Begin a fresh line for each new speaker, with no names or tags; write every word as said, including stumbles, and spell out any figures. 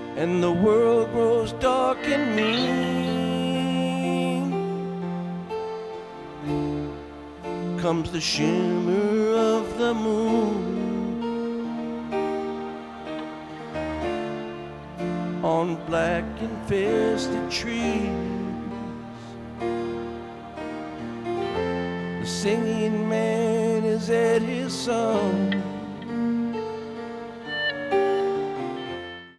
and the world grows dark and mean, comes the shimmer of the moon on black infested trees. The singing man is at his song,